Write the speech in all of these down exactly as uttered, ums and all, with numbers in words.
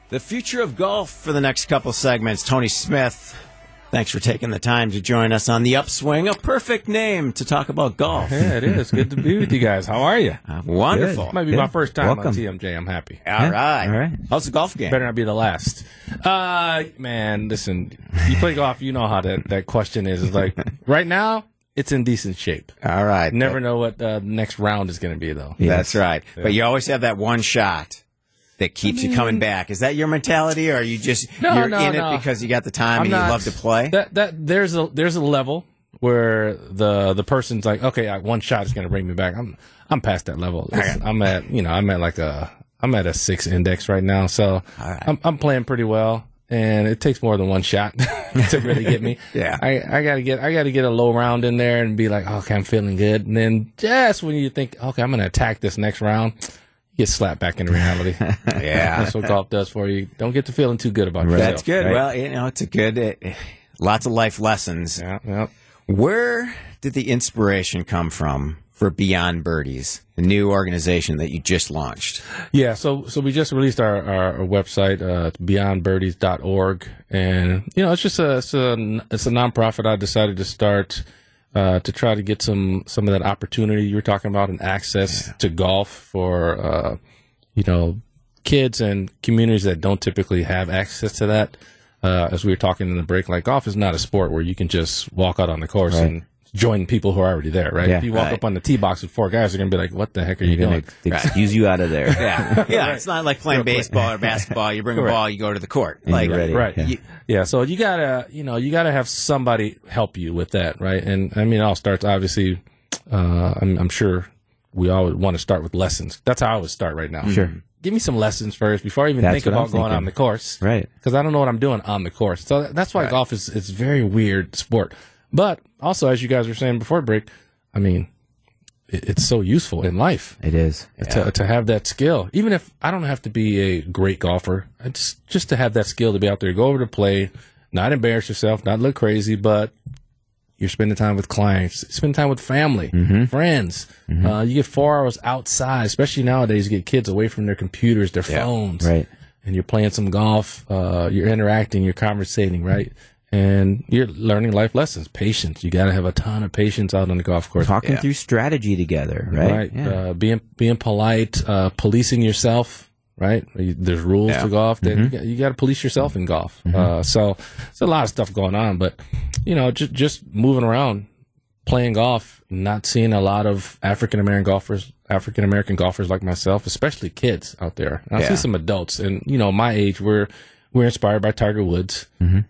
The future of golf for the next couple segments. Tony Smith, thanks for taking the time to join us on The Upswing, a perfect name to talk about golf. Yeah, it is. Good to be with you guys. How are you? Uh, wonderful. Good. Might be Good. my first time Welcome. on T M J. I'm happy. All Yeah. right. All right. How's the golf game? Better not be the last. Uh, man, listen, you play golf, you know how that, that question is. It's like, right now, it's in decent shape. All right. Never know what uh, the next round is going to be, though. That's right. Yeah. But you always have that one shot that keeps you coming back. Is that your mentality, or are you just No, you're no, in no. it because you got the time I'm and not- you love to play? That that there's a there's a level where the the person's like, okay, I, one shot is going to bring me back. I'm I'm past that level. Listen, I'm at you know I'm at like a I'm at a six index right now, so right. I'm I'm playing pretty well. And it takes more than one shot to really get me. Yeah. I, I gotta get I gotta get a low round in there and be like, okay, I'm feeling good. And then just when you think, okay, I'm gonna attack this next round, you get slapped back into reality. Yeah. That's what golf does for you. Don't get to feeling too good about yourself. That's good. Right. Well, you know, it's a good, uh, lots of life lessons. Yeah, yeah. Where did the inspiration come from for Beyond Birdies, the new organization that you just launched? Yeah, so so we just released our, our, our website, uh, beyond birdies dot org, and you know it's just a it's a it's a nonprofit I decided to start uh, to try to get some some of that opportunity you were talking about and access Yeah. to golf for uh, you know kids and communities that don't typically have access to that. Uh, as we were talking in the break, like golf is not a sport where you can just walk out on the course Right. and join people who are already there, right? Yeah. If you walk Right. up on the tee box with four guys, they're gonna be like, "What the heck are you You're doing?" going to excuse you out of there. Yeah. Yeah. It's not like playing baseball or basketball. You bring a ball, you go to the court. And Like, you're ready. Right. Yeah. you- Yeah, so you gotta, you know, you gotta have somebody help you with that, right? And I mean, it all starts obviously. Uh, I'm, I'm sure we all want to start with lessons. That's how I would start right now. Sure. Give me some lessons first before I even That's think what I'm about going thinking. on the course, Right. because I don't know what I'm doing on the course. So that- that's why Right. golf is it's a very weird sport. But also, as you guys were saying before break, I mean, it, it's so useful in life. It is. To, to have that skill, even if I don't have to be a great golfer, I just just to have that skill to be out there, go over to play, not embarrass yourself, not look crazy, but you're spending time with clients, spending time with family, friends. Uh, you get four hours outside, especially nowadays. You get kids away from their computers, their Yeah. phones, Right. and you're playing some golf. Uh, you're interacting, you're conversating, right? And you're learning life lessons, patience. You got to have a ton of patience out on the golf course. Talking Yeah. through strategy together, right? Right. Yeah. Uh, being being polite, uh, policing yourself. Right. There's rules Yeah. to golf. Then you got, you got to police yourself in golf. Uh, so there's a lot of stuff going on. But you know, just just moving around, playing golf, not seeing a lot of African American golfers, African American golfers like myself, especially kids out there. And I Yeah. see some adults, and you know, my age, we're we're inspired by Tiger Woods.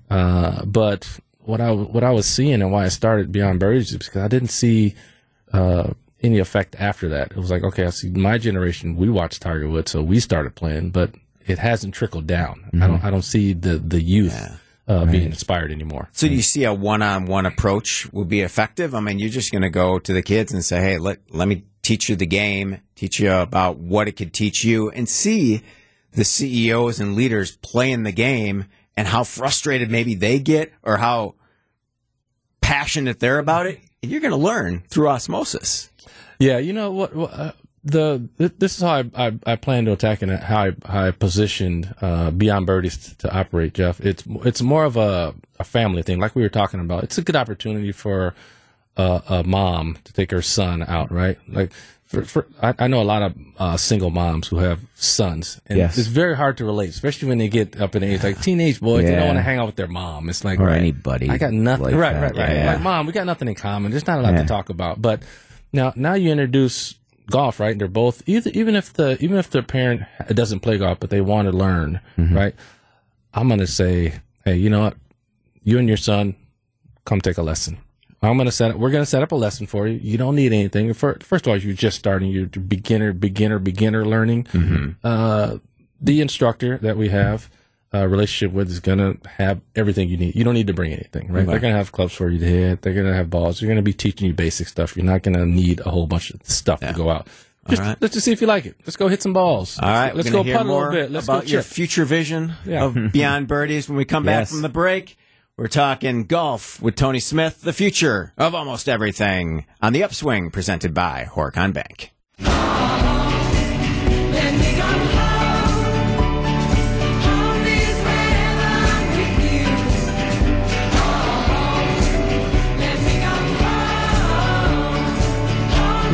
Uh, but what I what I was seeing and why I started Beyond Birdies is because I didn't see uh, any effect after that. It was like, okay, I see my generation, we watched Tiger Woods, so we started playing, but it hasn't trickled down. I don't I don't see the the youth uh, being inspired anymore. So do you see a one-on-one approach will be effective? I mean, you're just going to go to the kids and say, hey, let, let me teach you the game, teach you about what it could teach you, and see the C E Os and leaders playing the game and how frustrated maybe they get or how passionate they're about it. And you're going to learn through osmosis. Yeah, you know what? what uh, the th- this is how I, I, I plan to attack and how I, how I positioned uh, Beyond Birdies to, to operate, Jeff. It's it's more of a, a family thing, like we were talking about. It's a good opportunity for uh, a mom to take her son out, right? Like, for, for I, I know a lot of uh, single moms who have sons, and Yes. it's very hard to relate, especially when they get up in age, like teenage boys. They don't Yeah. want to hang out with their mom. It's like Or right, anybody I got nothing. like right, that. right, right. Yeah. Like, mom, we got nothing in common. There's not a lot Yeah. to talk about, but. Now, now you introduce golf, right? They're both either, even if the even if the parent doesn't play golf, but they want to learn, right? I'm gonna say, hey, you know what? You and your son, come take a lesson. I'm gonna set. We're gonna set up a lesson for you. You don't need anything. First, first of all, you're just starting. You're beginner, beginner, beginner learning. Uh, the instructor that we have a relationship with is going to have everything you need. You don't need to bring anything, right? They're going to have clubs for you to hit. They're going to have balls. They're going to be teaching you basic stuff. You're not going to need a whole bunch of stuff to go out. Just right. let's just see if you like it. Let's go hit some balls. All right, let's we're go gonna hear putt a more little bit. Let's about go your chip. future vision Yeah. of Beyond Birdies when we come back Yes. from the break. We're talking golf with Tony Smith, the future of almost everything on The Upswing, presented by Horicon Bank. Let me go home.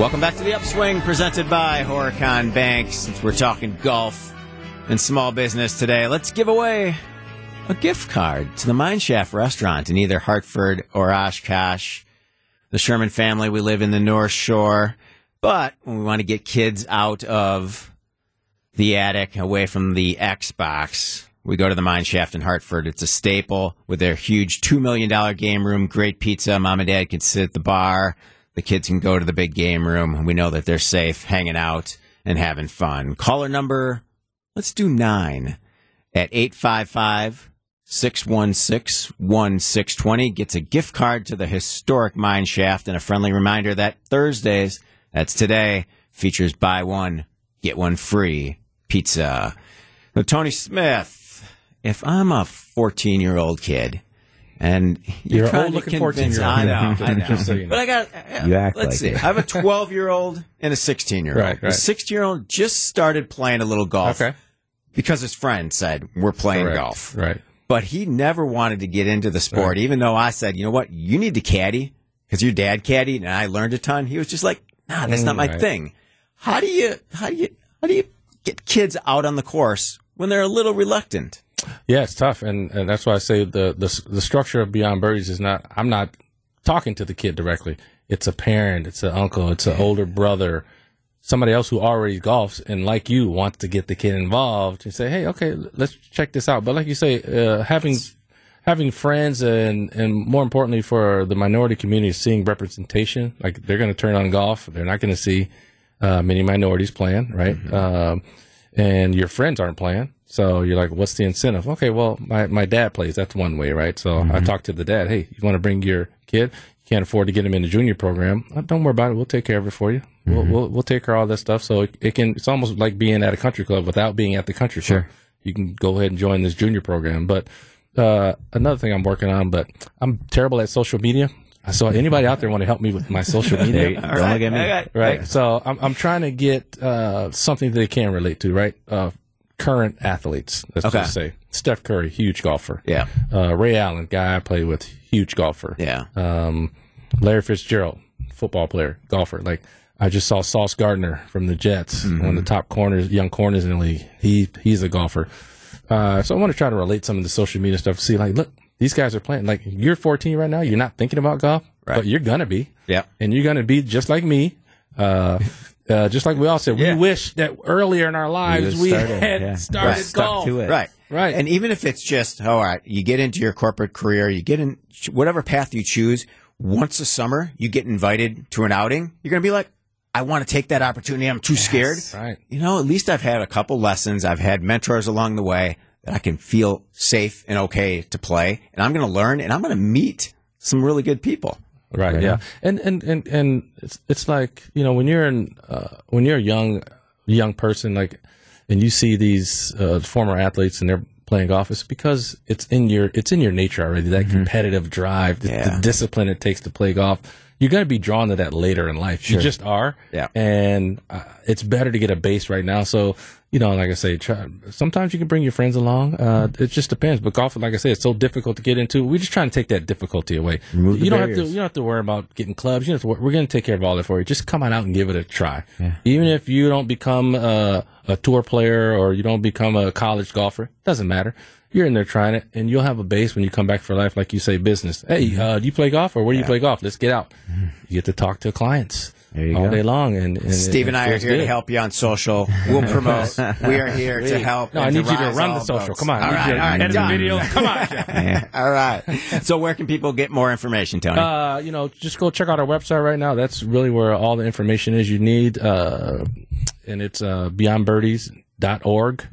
Welcome back to The Upswing, presented by Horicon Bank. Since we're talking golf and small business today, let's give away a gift card to the Mineshaft restaurant in either Hartford or Oshkosh. The Sherman family, we live in the North Shore, but when we want to get kids out of the attic, away from the Xbox, we go to the Mineshaft in Hartford. It's a staple with their huge two million dollars game room, great pizza. Mom and dad can sit at the bar. The kids can go to the big game room. We know that they're safe, hanging out and having fun. Caller number, let's do nine, at eight five five, six one six, one six two zero gets a gift card to the historic Mineshaft, and a friendly reminder that Thursdays, that's today, features buy one, get one free pizza. Now, Tony Smith, if I'm a fourteen-year-old kid, and you're, You're trying old to looking convince, fourteen-year-old. I know, I know. Just so you know. But I got, uh, You act let's like see. it. I have a twelve-year-old and a sixteen-year-old. Right, right. The sixteen-year-old just started playing a little golf Okay. because his friend said, we're playing Correct. golf. Right. But he never wanted to get into the sport, Right. even though I said, you know what, you need to caddy because your dad caddied and I learned a ton. He was just like, nah, that's not my Right. thing. How do you, how do you, how do you get kids out on the course when they're a little reluctant? Yeah, it's tough, and, and that's why I say the, the the structure of Beyond Birdies is not. I'm not talking to the kid directly. It's a parent, it's an uncle, it's an older brother, somebody else who already golfs and, like you, wants to get the kid involved and say, hey, okay, let's check this out. But like you say, uh, having having friends and and more importantly for the minority community, seeing representation. Like they're going to turn on golf, they're not going to see uh, many minorities playing, right? Mm-hmm. Um, and your friends aren't playing. So you're like, what's the incentive? Okay, well, my, my dad plays. That's one way, right? So mm-hmm. I talked to the dad. Hey, you want to bring your kid? You can't afford to get him in the junior program. Oh, don't worry about it. We'll take care of it for you. Mm-hmm. We'll, we'll we'll take care of all that stuff. So it, it can. It's almost like being at a country club without being at the country Sure. club. You can go ahead and join this junior program. But uh, another thing I'm working on, but I'm terrible at social media. So anybody out there want to help me with my social media? Hey, don't look at me. Okay. Right. So I'm I'm trying to get uh, something that they can relate to, right? Uh, current athletes, let's Okay. just say. Steph Curry, huge golfer. Yeah. Uh, Ray Allen, guy I play with, huge golfer. Yeah. Um, Larry Fitzgerald, football player, golfer. Like I just saw Sauce Gardner from the Jets, Mm-hmm. one of the top corners, young corners in the league. He he's a golfer. Uh, so I want to try to relate some of the social media stuff. See, like, look, these guys are playing. Like you're fourteen right now. You're not thinking about golf, Right. but you're gonna be. Yeah. And you're gonna be just like me. Uh, uh, just like we all said, Yeah. we wish that earlier in our lives just we started, had yeah. started Right. Stuck golf. to it. Right. Right. And even if it's just, all right, you get into your corporate career, you get in whatever path you choose, once a summer, you get invited to an outing, you're going to be like, I want to take that opportunity. I'm too scared. Right. You know, at least I've had a couple lessons. I've had mentors along the way that I can feel safe and okay to play. And I'm going to learn and I'm going to meet some really good people. Right. Right Yeah. on. And, and, and, and it's, it's like, you know, when you're in, uh, when you're a young, young person, like, and you see these, uh, former athletes and they're playing golf, it's because it's in your, it's in your nature already, that competitive drive, the, Yeah. the discipline it takes to play golf. You're going to be drawn to that later in life. You just are. Yeah. And uh, it's better to get a base right now. So, you know, like I say, try, sometimes you can bring your friends along. Uh, it just depends. But golf, like I say, it's so difficult to get into. We're just trying to take that difficulty away. Remove the you don't have to. barriers. You don't have to worry about getting clubs. You don't have to, wor- we're going to take care of all that for you. Just come on out and give it a try. Even if you don't become a, a tour player or you don't become a college golfer, doesn't matter. You're in there trying it, and you'll have a base when you come back for life, like you say, business. Hey, uh, do you play golf, or where do you play golf? Let's get out. You get to talk to clients There you all go. day long. And, and Steve it and I are feels here to good. help you on social. We'll promote. We are here to help. No, I and need you to rise run all the social. boats. Come on. All I need right, you all to right, edit the done. video. Come on, Jeff. All right. So where can people get more information, Tony? Uh, you know, just go check out our website right now. That's really where all the information is you need. Uh, and it's uh, beyond birdies dot org.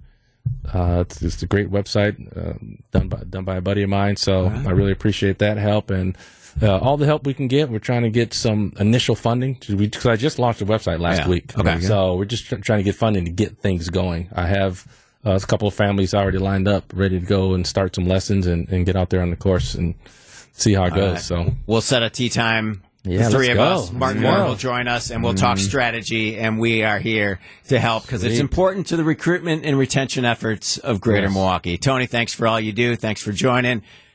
Uh, it's, it's a great website um, done by done by a buddy of mine. So I really appreciate that help and uh, all the help we can get. We're trying to get some initial funding because I just launched the website last Yeah. week. Okay. So we're just tr- trying to get funding to get things going. I have uh, a couple of families already lined up, ready to go and start some lessons and, and get out there on the course and see how it goes. right. So We'll set a tea time. Yeah, the three let's of go. us. Mark Let's Moore go. will join us, and we'll talk strategy. And we are here to help because it's Sweet. important to the recruitment and retention efforts of Greater Yes. Milwaukee. Tony, thanks for all you do. Thanks for joining.